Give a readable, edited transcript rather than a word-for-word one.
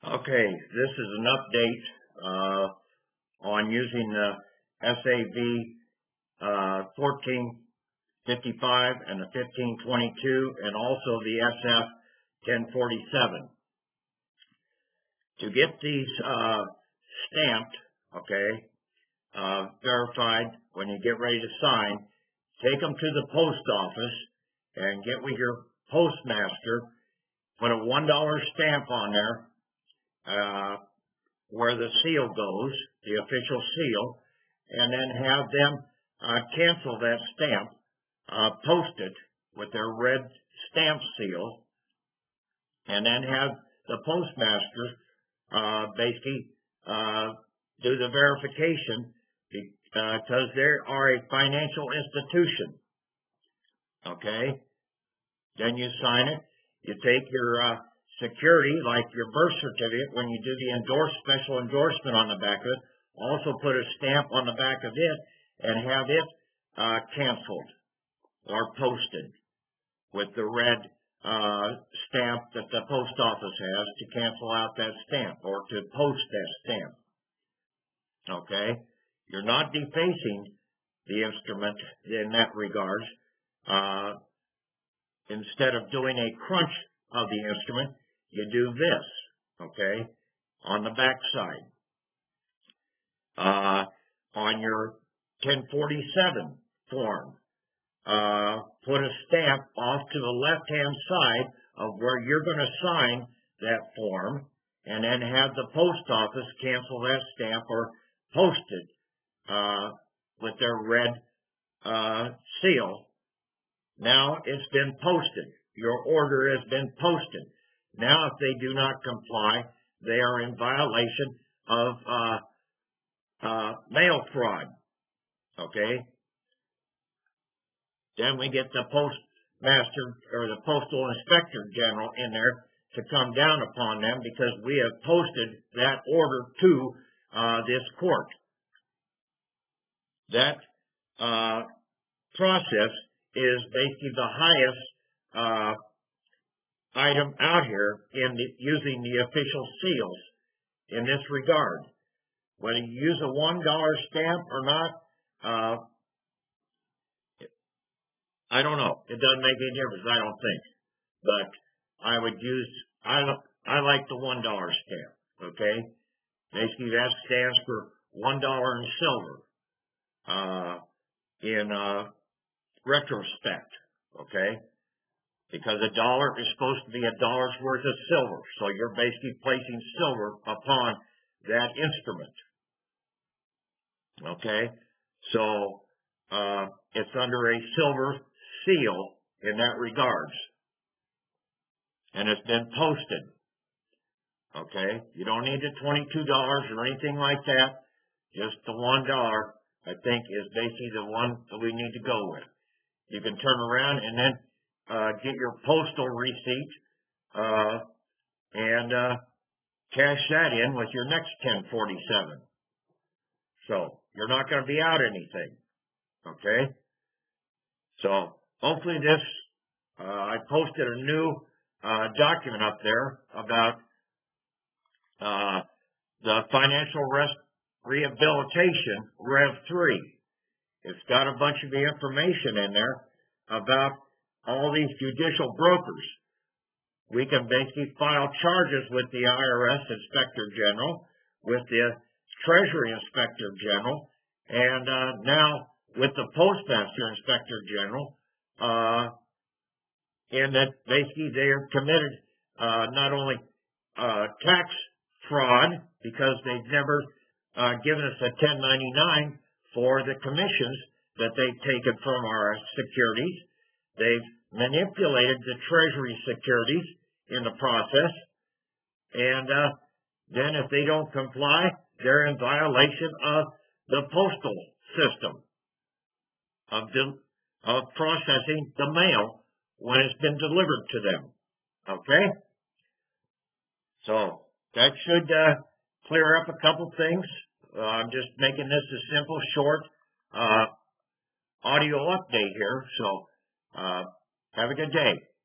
Okay, this is an update on using the SAV 1455 and the 1522 and also the SF 1047. To get these stamped, okay, verified when you get ready to sign, take them to the post office and get with your postmaster, put a $1 stamp on there, where the seal goes, the official seal, and then have them cancel that stamp, post it with their red stamp seal, and then have the postmaster basically do the verification because they are a financial institution. Okay? Then you sign it. You take your security, like your birth certificate, when you do the special endorsement on the back of it, also put a stamp on the back of it and have it canceled or posted with the red stamp that the post office has to cancel out that stamp or to post that stamp. Okay? You're not defacing the instrument in that regard. Instead of doing a crunch of the instrument, you do this, okay, on the back side. On your 1047 form, put a stamp off to the left-hand side of where you're going to sign that form, and then have the post office cancel that stamp or post it with their red seal. Now it's been posted. Your order has been posted. Now, if they do not comply, they are in violation of mail fraud. Okay? Then we get the postmaster or the postal inspector general in there to come down upon them because we have posted that order to this court. That process is basically the highest item out here in using the official seals in this regard. Whether you use a $1 stamp or not, I don't know. It doesn't make any difference, I don't think. But I would use, I like the $1 stamp, okay? Basically that stands for $1 in silver in retrospect, okay? Because a dollar is supposed to be a dollar's worth of silver. So you're basically placing silver upon that instrument. Okay? So it's under a silver seal in that regards. And it's been posted. Okay? You don't need the $22 or anything like that. Just the $1, I think, is basically the one that we need to go with. You can turn around and then get your postal receipt and cash that in with your next 1047. So you're not going to be out anything. Okay? So hopefully this, I posted a new document up there about the financial rehabilitation Rev 3. It's got a bunch of the information in there about all these judicial brokers. We can basically file charges with the IRS Inspector General, with the Treasury Inspector General, and now with the Postmaster Inspector General, in that basically they are committed not only tax fraud, because they've never given us a 1099 for the commissions that they've taken from our securities. They've manipulated the Treasury securities in the process, and then if they don't comply, they're in violation of the postal system of processing the mail when it's been delivered to them. Okay? So that should clear up a couple things. I'm just making this a simple, short audio update here, so have a good day.